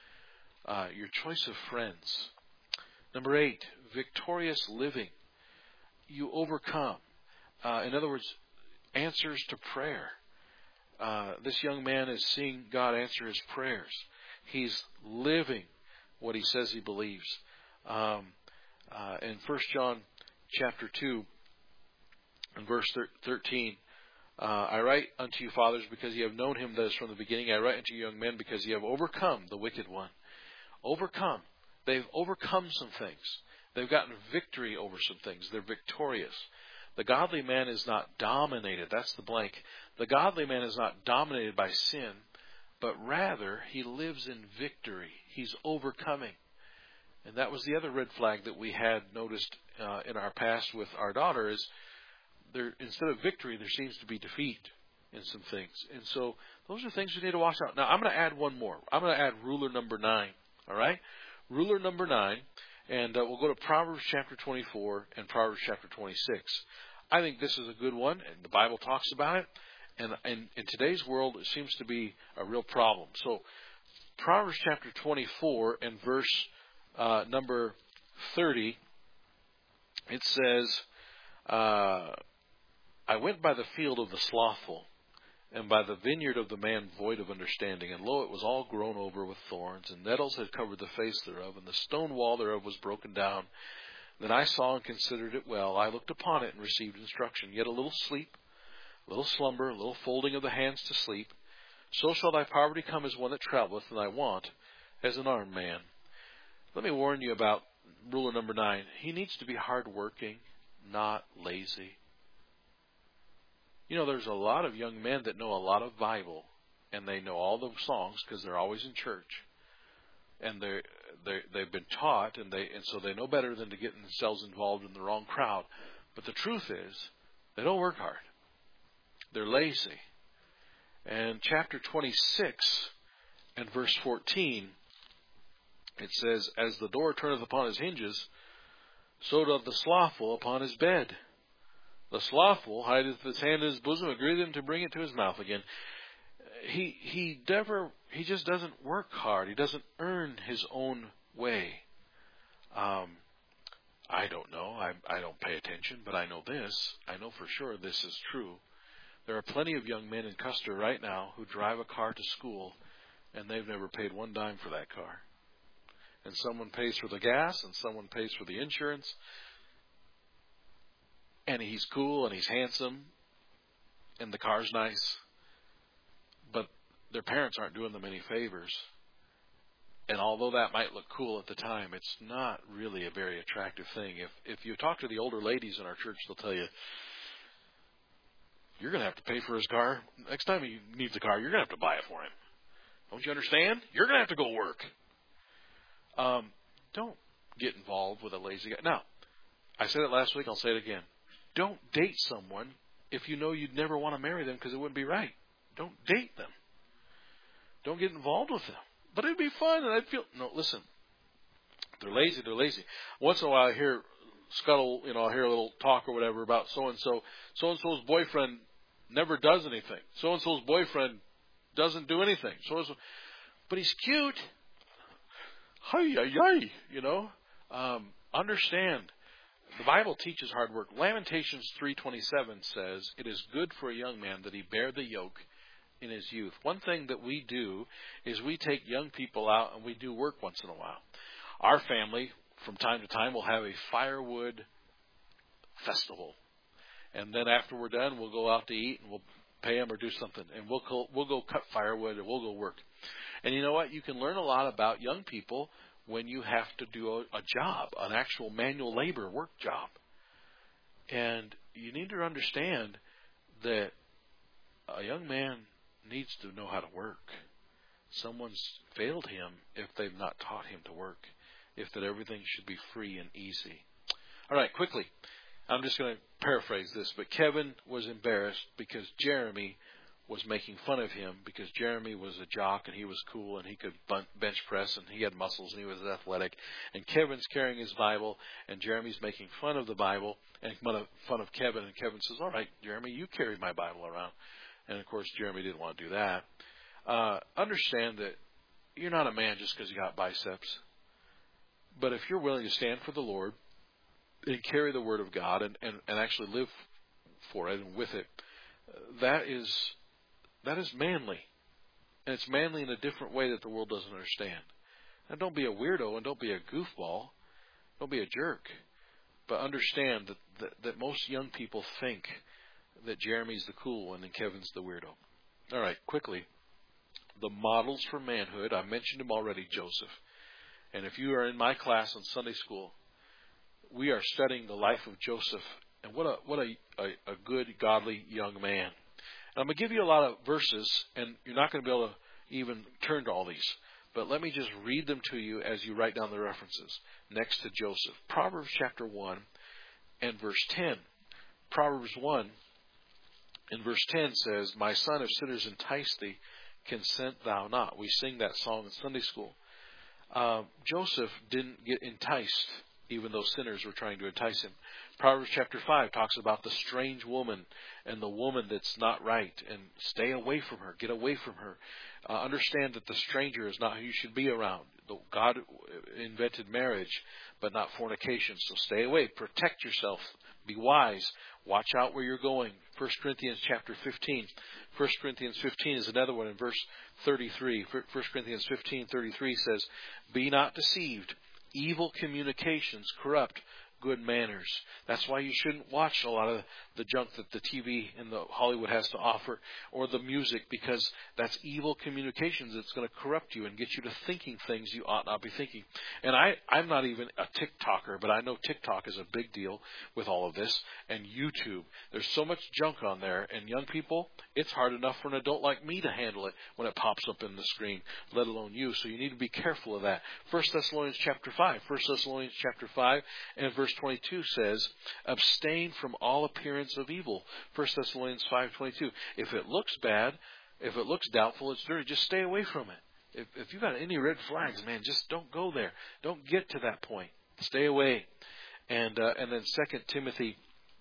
Uh, your choice of friends. Number eight, victorious living. You overcome. Uh, in other words, answers to prayer. Uh, this young man is seeing God answer his prayers. He's living what he says he believes. Um, uh, in First John chapter two, in verse thirteen, uh, I write unto you, fathers, because ye have known him that is from the beginning. I write unto you, young men, because ye have overcome the wicked one. Overcome. They've overcome some things. They've gotten victory over some things. They're victorious. The godly man is not dominated. That's the blank. The godly man is not dominated by sin, but rather he lives in victory. He's overcoming. And that was the other red flag that we had noticed uh, in our past with our daughter is there, instead of victory, there seems to be defeat in some things. And so those are things we need to watch out. Now, I'm going to add one more. I'm going to add ruler number nine. All right? Ruler number nine. And uh, we'll go to Proverbs chapter twenty-four and Proverbs chapter twenty-six. I think this is a good one, and the Bible talks about it. And, and in today's world, it seems to be a real problem. So Proverbs chapter twenty-four and verse uh, number thirty, it says, uh, I went by the field of the slothful, and by the vineyard of the man void of understanding. And lo, it was all grown over with thorns, and nettles had covered the face thereof, and the stone wall thereof was broken down. Then I saw and considered it well. I looked upon it and received instruction. Yet a little sleep, a little slumber, a little folding of the hands to sleep. So shall thy poverty come as one that travelleth, and thy want as an armed man. Let me warn you about ruler number nine. He needs to be hardworking, not lazy. You know, there's a lot of young men that know a lot of Bible, and they know all the songs because they're always in church, and they they they've been taught, and they and so they know better than to get themselves involved in the wrong crowd. But the truth is, they don't work hard. They're lazy. And chapter twenty-six and verse fourteen, it says, As the door turneth upon his hinges, so doth the slothful upon his bed. The slothful hideth his hand in his bosom, and agreeth him to bring it to his mouth again. He he never he just doesn't work hard. He doesn't earn his own way. Um, I don't know. I I don't pay attention, but I know this. I know for sure this is true. There are plenty of young men in Custer right now who drive a car to school, and they've never paid one dime for that car. And someone pays for the gas, and someone pays for the insurance. And he's cool, and he's handsome, and the car's nice. But their parents aren't doing them any favors. And although that might look cool at the time, it's not really a very attractive thing. If if you talk to the older ladies in our church, they'll tell you, you're going to have to pay for his car. Next time he needs a car, you're going to have to buy it for him. Don't you understand? You're going to have to go work. Um, don't get involved with a lazy guy. Now, I said it last week, I'll say it again. Don't date someone if you know you'd never want to marry them because it wouldn't be right. Don't date them. Don't get involved with them. But it'd be fun, and I'd feel... No, listen. They're lazy, they're lazy. Once in a while I hear scuttle, you know, I hear a little talk or whatever about so-and-so. So-and-so's boyfriend never does anything. So-and-so's boyfriend doesn't do anything. So-and-so... But he's cute. Hi, hi, hi, you know. Um, understand, the Bible teaches hard work. Lamentations three twenty-seven says, it is good for a young man that he bear the yoke in his youth. One thing that we do is we take young people out and we do work once in a while. Our family, from time to time, will have a firewood festival. And then after we're done, we'll go out to eat and we'll pay them or do something. And we'll go, we'll go cut firewood and we'll go work. And you know what? You can learn a lot about young people when you have to do a, a job, an actual manual labor work job. And you need to understand that a young man needs to know how to work. Someone's failed him if they've not taught him to work, if that everything should be free and easy. All right, quickly. I'm just going to paraphrase this, but Kevin was embarrassed because Jeremy was making fun of him because Jeremy was a jock and he was cool and he could bench press and he had muscles and he was athletic. And Kevin's carrying his Bible and Jeremy's making fun of the Bible and fun of Kevin. And Kevin says, all right, Jeremy, you carry my Bible around. And, of course, Jeremy didn't want to do that. Uh, understand that you're not a man just because you got biceps. But if you're willing to stand for the Lord and carry the Word of God and, and, and actually live for it and with it, that is that is manly. And it's manly in a different way that the world doesn't understand. And don't be a weirdo and don't be a goofball. Don't be a jerk. But understand that, that, that most young people think that Jeremy's the cool one and Kevin's the weirdo. All right, quickly. The models for manhood. I mentioned him already, Joseph. And if you are in my class in Sunday school, we are studying the life of Joseph. And what a what a, a, a good, godly young man. And I'm going to give you a lot of verses, and you're not going to be able to even turn to all these. But let me just read them to you as you write down the references next to Joseph. Proverbs chapter one and verse ten. Proverbs one in verse ten says, my son, if sinners entice thee, consent thou not. We sing that song in Sunday school. Uh, Joseph didn't get enticed, even though sinners were trying to entice him. Proverbs chapter five talks about the strange woman and the woman that's not right, and stay away from her, get away from her. Uh, understand that the stranger is not who you should be around. God invented marriage, but not fornication, so stay away. Protect yourself. Be wise. Watch out where you're going. First Corinthians chapter fifteen. First Corinthians fifteen is another one in verse thirty-three. First Corinthians fifteen thirty-three says, be not deceived. Evil communications corrupt good manners. That's why you shouldn't watch a lot of the junk that the T V and the Hollywood has to offer, or the music, because that's evil communications. It's going to corrupt you and get you to thinking things you ought not be thinking. And I, I'm not even a TikToker, but I know TikTok is a big deal with all of this, and YouTube. There's so much junk on there, and young people, it's hard enough for an adult like me to handle it when it pops up in the screen, let alone you. So you need to be careful of that. First Thessalonians chapter five. First Thessalonians chapter five and verse twenty-two says, abstain from all appearance of evil. First Thessalonians five twenty-two. If it looks bad, if it looks doubtful, it's dirty, just stay away from it. If, if you've got any red flags, man, just don't go there. Don't get to that point. Stay away. And uh, and then Second Timothy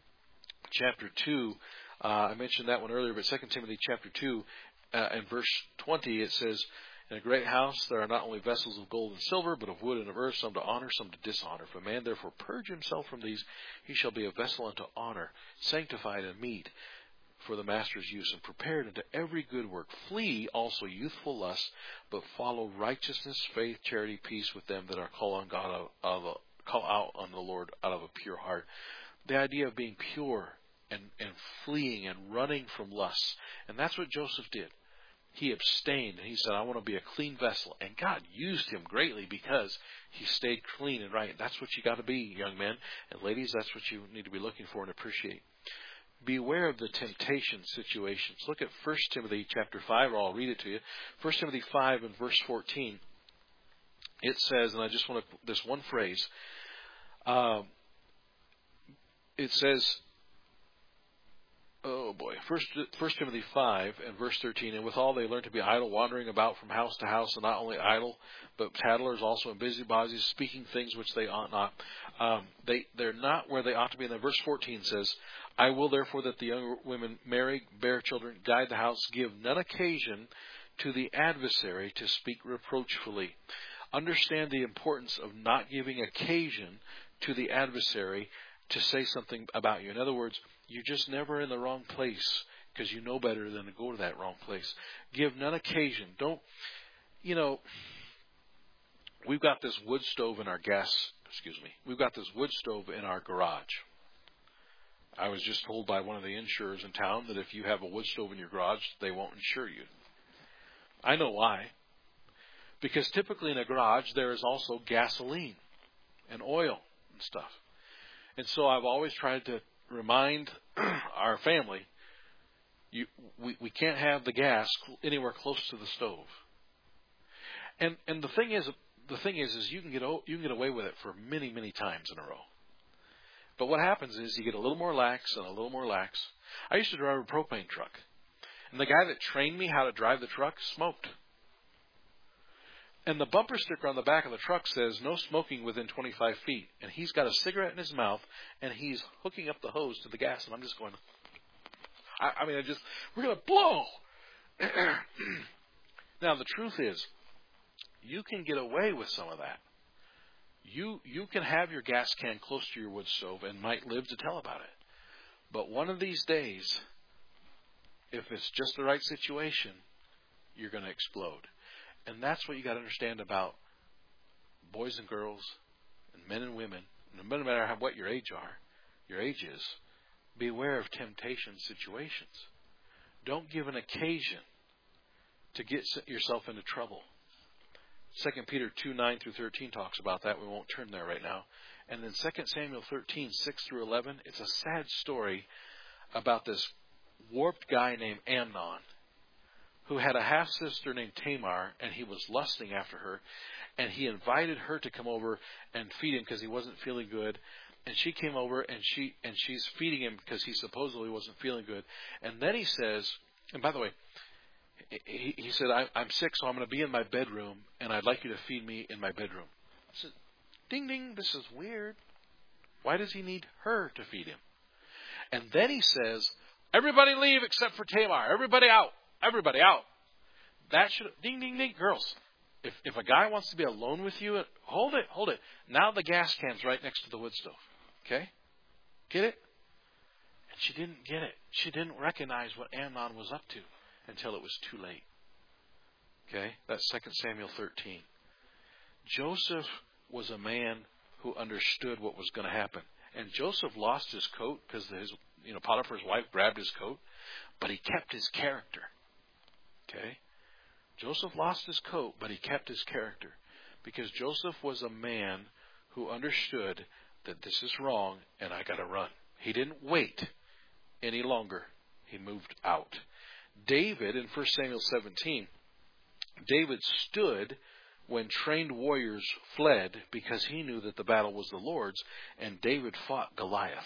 chapter two, uh, I mentioned that one earlier, but Second Timothy chapter two uh, and verse twenty, it says, in a great house there are not only vessels of gold and silver, but of wood and of earth, some to honor, some to dishonor. If a man therefore purge himself from these, he shall be a vessel unto honor, sanctified and meet for the master's use, and prepared unto every good work. Flee also youthful lusts, but follow righteousness, faith, charity, peace with them that are called on God out of a, call out on the Lord out of a pure heart. The idea of being pure and, and fleeing and running from lusts. And that's what Joseph did. he abstained, and he said, I want to be a clean vessel. And God used him greatly because he stayed clean and right. That's what you got to be, young men. And ladies, that's what you need to be looking for and appreciate. Beware of the temptation situations. Look at First Timothy chapter five, or I'll read it to you. First Timothy five and verse fourteen. It says, and I just want to, this one phrase, uh, it says, oh boy, First, First Timothy five and verse thirteen, and withal they learn to be idle, wandering about from house to house, and not only idle, but tattlers also, and busybodies, speaking things which they ought not. Um, they, they're not where they ought to be. And then verse fourteen says, I will therefore that the young women marry, bear children, guide the house, give none occasion to the adversary to speak reproachfully. Understand the importance of not giving occasion to the adversary to say something about you. In other words, you're just never in the wrong place because you know better than to go to that wrong place. Give none occasion. Don't, you know, we've got this wood stove in our gas, excuse me, we've got this wood stove in our garage. I was just told by one of the insurers in town that if you have a wood stove in your garage, they won't insure you. I know why. Because typically in a garage, there is also gasoline and oil and stuff. And so I've always tried to remind our family, you, we, we can't have the gas anywhere close to the stove. And and the thing is, the thing is, is you can get you can get away with it for many many times in a row. But what happens is you get a little more lax and a little more lax. I used to drive a propane truck, and the guy that trained me how to drive the truck smoked. And the bumper sticker on the back of the truck says, no smoking within twenty-five feet. And he's got a cigarette in his mouth, and he's hooking up the hose to the gas. And I'm just going, I, I mean, I just, we're going to blow. Now, the truth is, you can get away with some of that. You, you can have your gas can close to your wood stove and might live to tell about it. But one of these days, if it's just the right situation, you're going to explode. And that's what you got to understand about boys and girls and men and women, no matter how, what your age are, your age is. Beware of temptation situations. Don't give an occasion to get yourself into trouble. Second Peter two, nine through thirteen talks about that. We won't turn there right now. And then Second Samuel thirteen, six through eleven, it's a sad story about this warped guy named Amnon, who had a half-sister named Tamar, and he was lusting after her, and he invited her to come over and feed him because he wasn't feeling good. And she came over, and she and she's feeding him because he supposedly wasn't feeling good. And then he says, and by the way, he, he said, I, I'm sick, so I'm going to be in my bedroom, and I'd like you to feed me in my bedroom. I said, ding, ding, this is weird. Why does he need her to feed him? And then he says, everybody leave except for Tamar. Everybody out. Everybody out. That should, ding, ding, ding. Girls, if if a guy wants to be alone with you, hold it, hold it. Now the gas can's right next to the wood stove. Okay? Get it? And she didn't get it. She didn't recognize what Amnon was up to until it was too late. Okay? That's Second Samuel thirteen. Joseph was a man who understood what was going to happen. And Joseph lost his coat because his, you know, Potiphar's wife grabbed his coat, but he kept his character. Okay? Joseph lost his coat, but he kept his character. Because Joseph was a man who understood that this is wrong and I got to run. He didn't wait any longer. He moved out. David, in First Samuel seventeen, David stood when trained warriors fled because he knew that the battle was the Lord's, and David fought Goliath.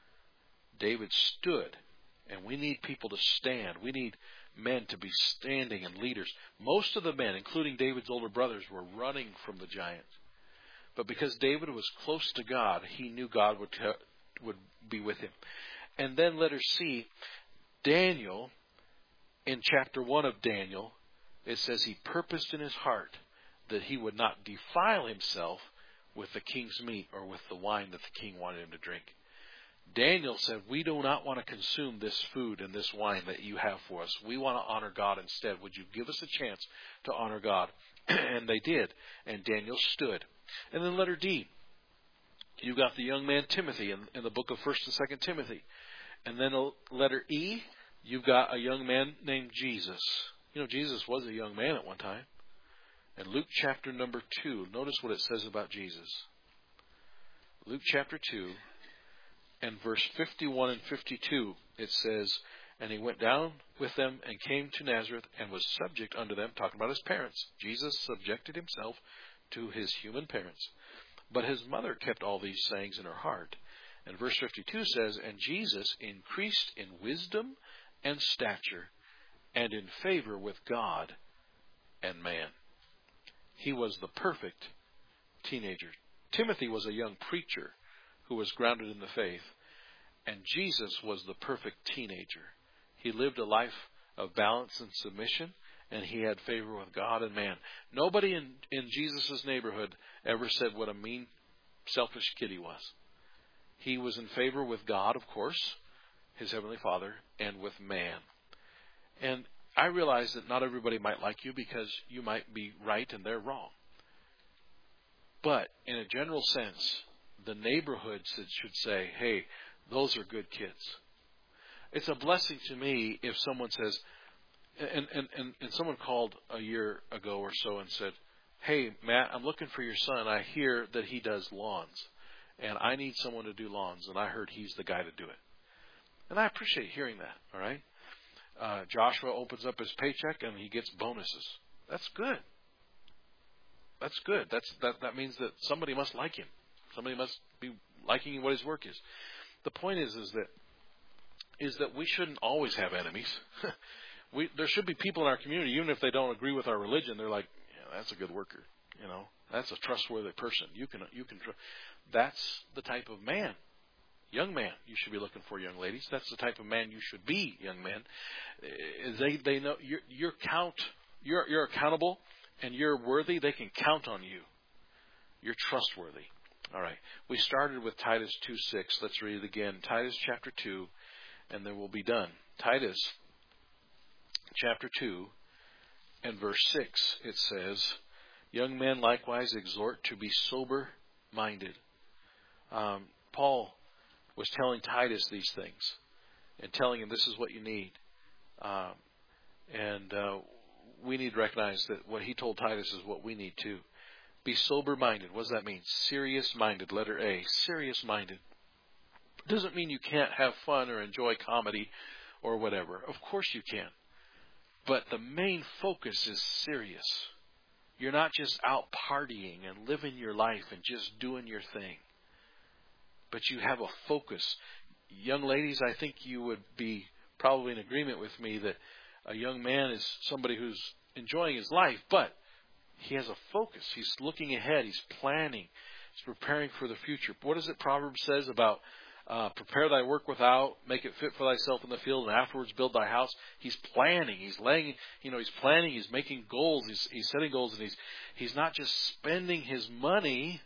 David stood, and we need people to stand. We need men to be standing and leaders. Most of the men, including David's older brothers, were running from the giants. But because David was close to God, he knew God would te- would be with him. And then letter C, Daniel, in chapter one of Daniel, it says he purposed in his heart that he would not defile himself with the king's meat or with the wine that the king wanted him to drink. Daniel said, we do not want to consume this food and this wine that you have for us. We want to honor God instead. Would you give us a chance to honor God? And they did. And Daniel stood. And then letter D, you got the young man Timothy in, in the book of First and Second Timothy. And then letter E, you've got a young man named Jesus You know, Jesus was a young man at one time. And Luke chapter number two, notice what it says about Jesus. Luke chapter two and verse fifty-one and fifty-two, it says, and he went down with them and came to Nazareth and was subject unto them, talking about his parents. Jesus subjected himself to his human parents. But his mother kept all these sayings in her heart. And verse fifty-two says, and Jesus increased in wisdom and stature and in favor with God and man. He was the perfect teenager. Timothy was a young preacher who was grounded in the faith. And Jesus was the perfect teenager. He lived a life of balance and submission, and he had favor with God and man. Nobody in, in Jesus' neighborhood ever said what a mean, selfish kid he was. He was in favor with God, of course, his Heavenly Father, and with man. And I realize that not everybody might like you because you might be right and they're wrong. But in a general sense, the neighborhood should say, hey, those are good kids. It's a blessing to me if someone says, and, and, and, and someone called a year ago or so and said, hey, Matt, I'm looking for your son. I hear that he does lawns, and I need someone to do lawns, and I heard he's the guy to do it. And I appreciate hearing that, all right? Uh, Joshua opens up his paycheck, and he gets bonuses. That's good. That's good. That's that. That means that somebody must like him. Somebody must be liking what his work is. The point is, is that is that we shouldn't always have enemies. we there should be people in our community, even if they don't agree with our religion, they're like, yeah, that's a good worker. You know, that's a trustworthy person. You can you can. Tr- that's the type of man, young man, you should be looking for, young ladies. That's the type of man you should be, young men. They they know you're you're count you're you're accountable and you're worthy. They can count on you. You're trustworthy. All right. We started with Titus two six. Let's read it again. Titus chapter two, and then we'll be done. Titus chapter two and verse six, it says, young men likewise exhort to be sober-minded. Um, Paul was telling Titus these things and telling him this is what you need. Um, and uh, we need to recognize that what he told Titus is what we need too. Be sober-minded. What does that mean? Serious-minded. Letter A. Serious-minded. Doesn't mean you can't have fun or enjoy comedy or whatever. Of course you can. But the main focus is serious. You're not just out partying and living your life and just doing your thing. But you have a focus. Young ladies, I think you would be probably in agreement with me that a young man is somebody who's enjoying his life, but he has a focus. He's looking ahead. He's planning. He's preparing for the future. What does it Proverbs says about uh, prepare thy work without, make it fit for thyself in the field, and afterwards build thy house? He's planning. He's laying. You know, he's planning. He's making goals. He's, he's setting goals, and he's he's not just spending his money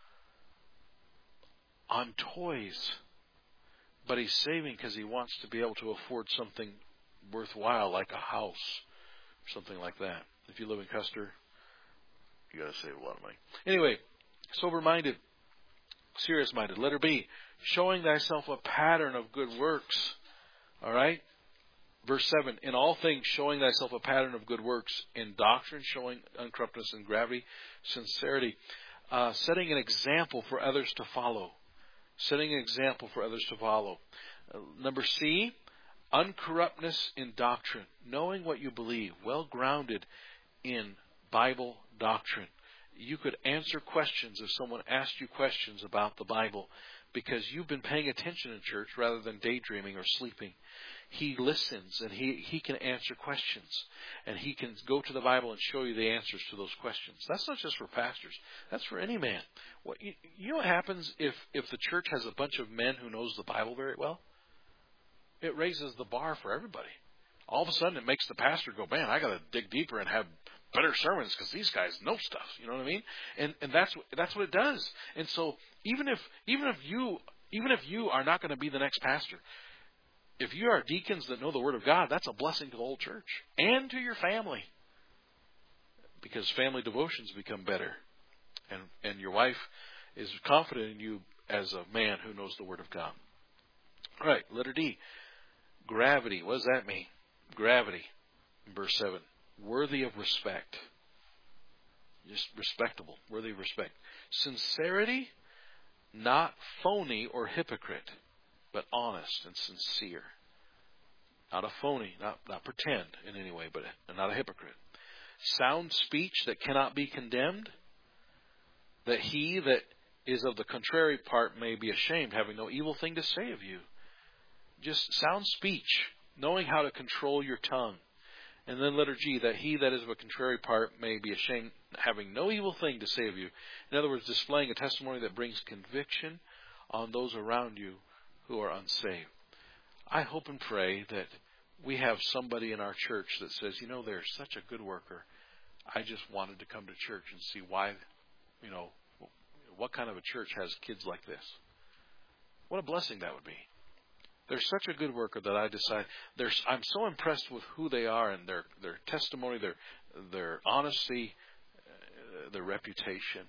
on toys, but he's saving because he wants to be able to afford something worthwhile, like a house or something like that. If you live in Custer, you got to save a lot of money. Anyway, sober-minded, serious-minded. Letter B, showing thyself a pattern of good works. All right? Verse seven, in all things showing thyself a pattern of good works, in doctrine showing uncorruptness and gravity, sincerity, uh, setting an example for others to follow. Setting an example for others to follow. Uh, number C, uncorruptness in doctrine. Knowing what you believe, well grounded in Bible doctrine. You could answer questions if someone asked you questions about the Bible because you've been paying attention in church rather than daydreaming or sleeping. He listens and he, he can answer questions, and he can go to the Bible and show you the answers to those questions. That's not just for pastors. That's for any man. What you, you know what happens if, if the church has a bunch of men who knows the Bible very well? It raises the bar for everybody. All of a sudden it makes the pastor go, man, I got to dig deeper and have better sermons because these guys know stuff. You know what I mean? And and that's that's what it does. And so even if even if you even if you are not going to be the next pastor, if you are deacons that know the Word of God, that's a blessing to the whole church and to your family, because family devotions become better, and and your wife is confident in you as a man who knows the Word of God. All right, letter D, gravity. What does that mean? Gravity. Verse seven. worthy of respect. Just respectable, worthy of respect. Sincerity, not phony or hypocrite, but honest and sincere. Not a phony, not, not pretend in any way, but not a hypocrite. Sound speech that cannot be condemned, that he that is of the contrary part may be ashamed, having no evil thing to say of you. Just sound speech, knowing how to control your tongue. And then letter G, that he that is of a contrary part may be ashamed, having no evil thing to say of you. In other words, displaying a testimony that brings conviction on those around you who are unsaved. I hope and pray that we have somebody in our church that says, you know, they're such a good worker. I just wanted to come to church and see why, you know, what kind of a church has kids like this. What a blessing that would be. They're such a good worker that I decide, I'm so impressed with who they are and their, their testimony, their, their honesty, uh, their reputation.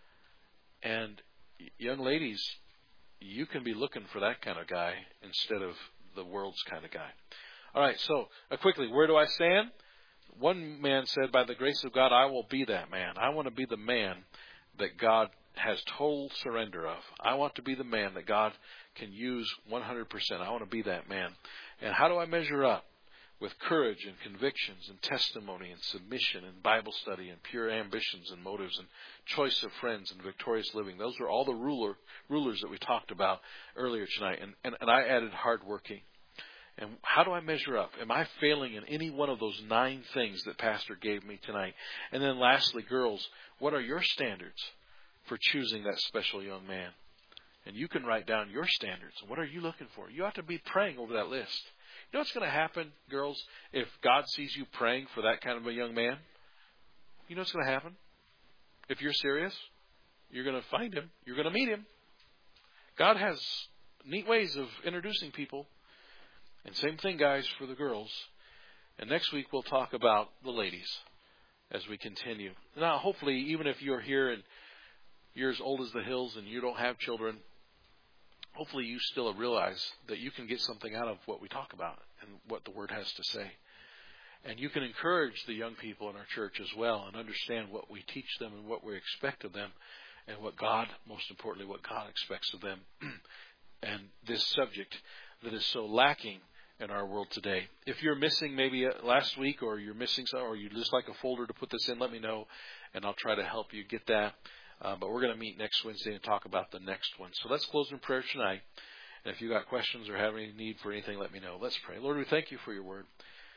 And young ladies, you can be looking for that kind of guy instead of the world's kind of guy. All right, so uh, quickly, where do I stand? One man said, by the grace of God, I will be that man. I want to be the man that God has total surrender of. I want to be the man that God can use one hundred percent. I want to be that man. And how do I measure up? With courage and convictions and testimony and submission and Bible study and pure ambitions and motives and choice of friends and victorious living. Those are all the ruler rulers that we talked about earlier tonight. And, and, and I added hardworking. And how do I measure up? Am I failing in any one of those nine things that Pastor gave me tonight? And then lastly, girls, what are your standards for choosing that special young man? And you can write down your standards. What are you looking for? You ought to be praying over that list. You know what's going to happen, girls, if God sees you praying for that kind of a young man? You know what's going to happen? If you're serious, you're going to find him. You're going to meet him. God has neat ways of introducing people. And same thing, guys, for the girls. And next week we'll talk about the ladies as we continue. Now, hopefully, even if you're here and you're as old as the hills and you don't have children, hopefully you still realize that you can get something out of what we talk about and what the Word has to say. And you can encourage the young people in our church as well and understand what we teach them and what we expect of them and what God, most importantly, what God expects of them. And this subject that is so lacking in our world today. If you're missing maybe last week or you're missing some, or you'd just like a folder to put this in, let me know and I'll try to help you get that. Uh, but we're going to meet next Wednesday and talk about the next one. So let's close in prayer tonight. And if you got questions or have any need for anything, let me know. Let's pray. Lord, we thank you for your word.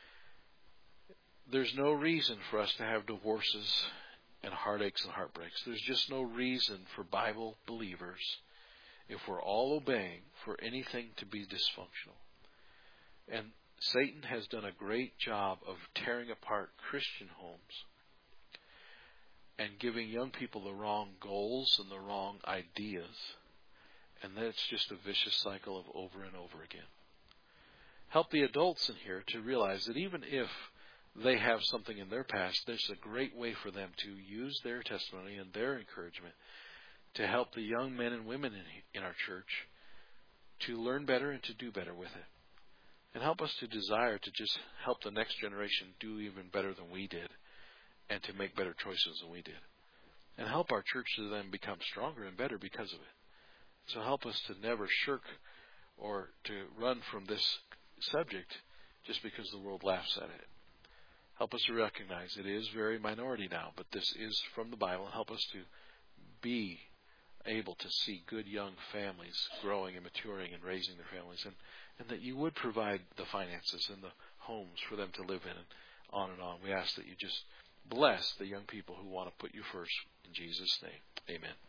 There's no reason for us to have divorces and heartaches and heartbreaks. There's just no reason for Bible believers, if we're all obeying, for anything to be dysfunctional. And Satan has done a great job of tearing apart Christian homes and giving young people the wrong goals and the wrong ideas. And then it's just a vicious cycle of over and over again. Help the adults in here to realize that even if they have something in their past, there's a great way for them to use their testimony and their encouragement to help the young men and women in, in our church to learn better and to do better with it. And help us to desire to just help the next generation do even better than we did and to make better choices than we did. And help our church to then become stronger and better because of it. So help us to never shirk or to run from this subject just because the world laughs at it. Help us to recognize it is very minority now, but this is from the Bible. Help us to be able to see good young families growing and maturing and raising their families, and, and that you would provide the finances and the homes for them to live in, and on and on. We ask that you just bless the young people who want to put you first. In Jesus' name, amen.